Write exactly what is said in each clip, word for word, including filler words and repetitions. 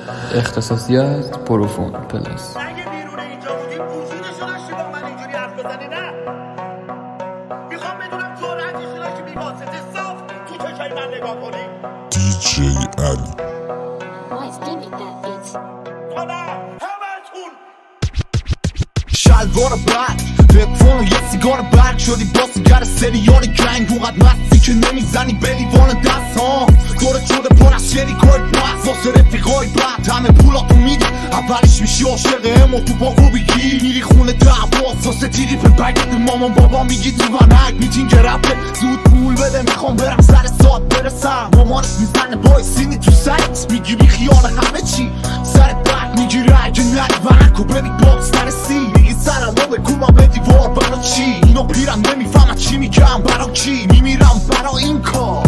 اختصاصیات پروفون پلاس. دیجی علی شلوار برد تلفن و یه سیگار برد شدی بازیگر سریال گنگ اونقدر مستی که نمیزنی به لیوان دست ها دورت شده پر از شریکای بس واسه رفیقای بد همه پولاتو میدی اولش میشی عاشق امو تو باقو بگی میری خونه دعواست واسه تیری به بگت مامان بابا میگی تو ونک میتینگ رفته زود پول بده میخوام برم سر ساعت برسم مامانت میزنه بای سینی تو سرت میگی بی خیال همه چی سرت برد میگیره اگه نری ونکو ببی باکس نرسی میگی سرم رو بگو ما به دیوار برا چی اینو پیرم نمیفهمم چی میگم برا کی میمیرم برا این کار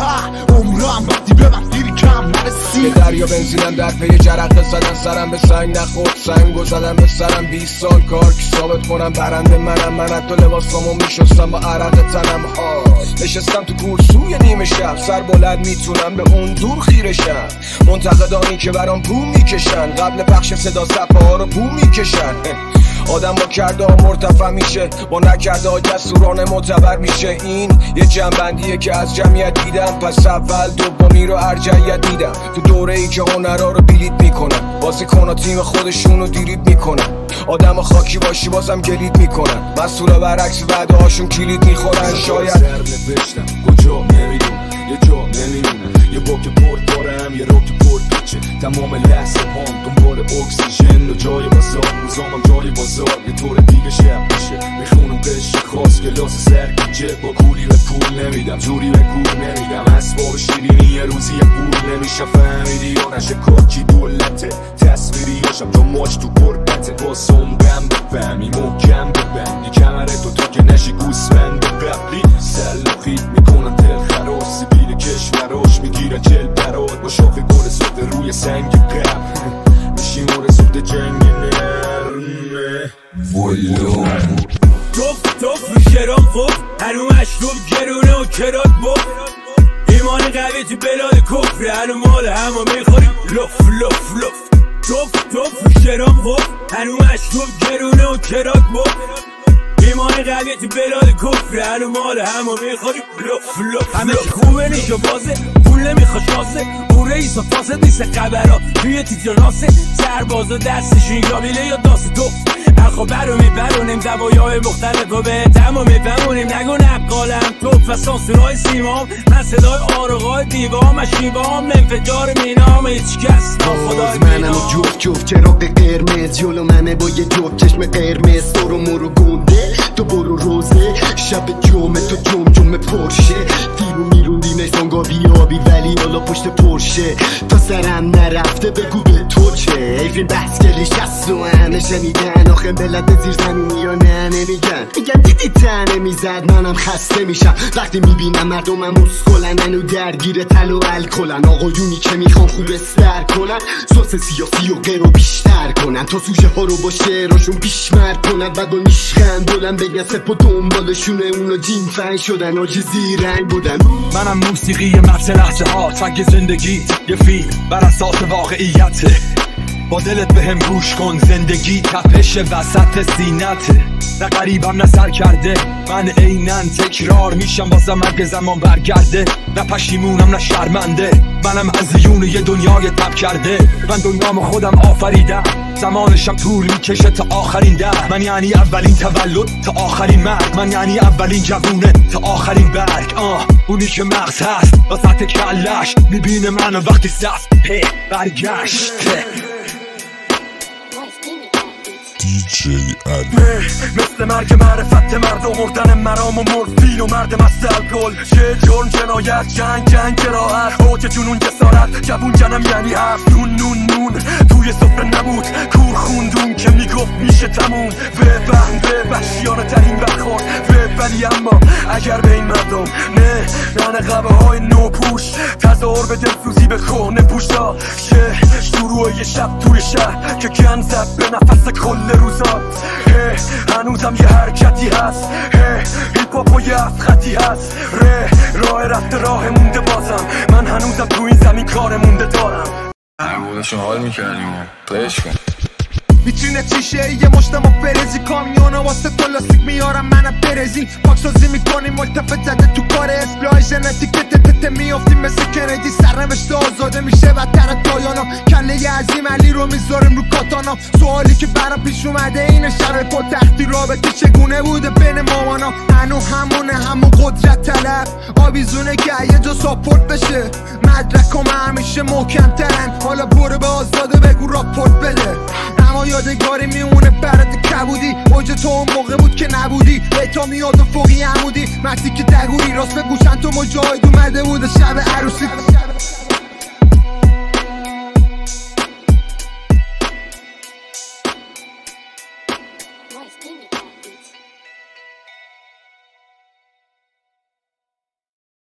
عمرم وقتی به من دیری کم نرسی یه دریا بنزینم در پی جرقه زدن سرم به سنگ نخورد سنگو زدم به سرم بیست سال کار که ثابت کنم برنده منم من حتی لباسامو میشستم با عرق تنم ها نشستم تو کورسوی نیمه شب سر بلند میتونم به اون دور خیرشم منتقدانی که برام پول میکشن قبل پخش صدا صفحه ها رو پول میکشن آدم با کرده ها مرتفع میشه با نکرده ها جسورانه معتبر میشه این یه جنبندیه که از جمعیت دیدم پس اول دومی رو ارجعیت میدم تو دوره ای که هنرها رو بلیت میکنن بازی کن تیم خودشون رو دیریت میکنن آدم خاکی باشی بازم گلید میکنن مسئولا برعکس وعده هاشون کلید میخورن شاید نوشتم کجا نمیدون یه جا نمیمونه یه باک پرد دارم یه راک پرد پیچه تمام لحظه هم دنبال اکسیژن و جای بازار روزامم جای بازار یه طور دیگه شب میشه میخونم قشق خاص گلاس سرگیجه با کولی به پول نمیدم جوری به کور نمیدم اسباب شیرینی یه روزی پول نمیشه فهمیدی یا نشه کاکی دولته تصویری هاشم تا ماچ تو قربته با سنگم بفهمی محکم ببندی کمرتو تا که نشی گوسفند قبلی سلوخیت میکنن دل خراش سیبیل کشوراش میگیرن چل برات با شاخ گل سفته روی سنگ قبل میشیم و رسفت جنگ نرمه ولو توف توف رو شرام خوب هنو مشروب گرونه و کرات بخ ایمان قوی تو بلاد کفره هنو مال همو میخوریم لف لف لف توف توف رو شرام خوب هنو مشروب گرونه و کرات بخ ایمان قوی تو بلاد کفره هنو مال همو میخوریم لف لف همه خوبه نیشو بازه پول نمیخواد شازه او رئیس و فاسد نیست قبرا توی تیتر ناسه سربازا دستشون گابیله یا داست توف خب برو میبرونیم دوایای مختلف و به تمام میبرونیم نگو نقالم توف و سانسورای سیمام من صدای آرقای دیوام و شیبام انفجار مینام هیچ کس ناخدای منم و جفت جفت چراغ قرمز جلو منه با یه جفت چشم قرمز تو رو مرو گنده تو برو روزه شب جمعه تو جم جمعه پرشه تیرو میروندی نشانگا بیابی ولی حالا پشت پرشه تا سرم نرفته بگو به تو چه ایفین بحث کلیش هست و همه شنیدن آخه بلد زیر زمینی یا نه نمیگن میگن دیدی تنه میزد منم خسته میشم وقتی میبینم مردمم مسکلن منو درگیر تل و الکلن آقایونی که میخوان خوب استر کنن سوس سیاسی و غیرو بیشتر کنن تا سوشه ها رو با شعراشون بیشمر کنن و با نیشخند بلن بگن سپ و دنبالشونه اونا جین فن شدن آجزی رنگ بودن منم موسیقی مغز لحظه ها تنگ زندگی یه فیلم بر اساس واقعیته با دلت به هم گوش کن زندگی تپش وسط سینته نه قریبم نه سر کرده من اینن تکرار میشم واسه مرگ زمان برگرده نه پشیمونم نه شرمنده منم هزیون یه دنیای تب کرده من دنیام خودم آفریدم زمانشم طول میکشه تا آخرین ده من یعنی اولین تولد تا آخرین مرگ من یعنی اولین جوونه تا آخرین برگ آه اونی که مغز هست وسط کلش میبینه منو وقتی سفت برگشته دیجی علی مثل مرگ معرفت مرد و مردن مرام و مورفین و مرد مست الکل چه جرم جنایت جنگ جنگ جراحت اوج جنون جسارت جوون جنم یعنی هفت نون نون نون توی سفره نبود کور خوندون که میگفت میشه تموم به بهم به وحشیانه ترین برخورد به ولی اما اگر به این مردم نه نه قبه های نوپوش تظاهر به دلسوزی به کهنه پوشا شه شروع یه شب توی شهر که گن زد به نفس کل روزا هنوزم یه حرکتی هست هیپ هاپ و یه خطی هست ره راه رفته راه مونده بازم من هنوزم تو این زمین کار مونده دارم عبودشون حال میکردیم پلیش کن میتونه چیشه یه مشتم و فرزی کامیونا واسه پلاستیک میارم منم برزی پاکسازی میکنیم ملتفت زده تو کار اسپلای ژنتیکت تته میافتیم مثل کندی سرنوشت آزاده میشه بدتر تایانا کله عظیم علی رو میذاریم رو کاتانا سوالی که برام پیش اومده اینه شب پل تختی رابطه چگونه بوده بین مامانا هنو همونه همون قدرت طلب آویزونه که یه جا ساپورت بشه مدرکم همیشه محکم ترن حالا برو به آزاده بگو راپورت بده اما یادگاری میمونه برات کبودی اوج تو اون موقع بود که نبودی بیتا میاد و فوقی عمودی مرسی که دگوری راست به گوشن تو مجاهد اومده بود شب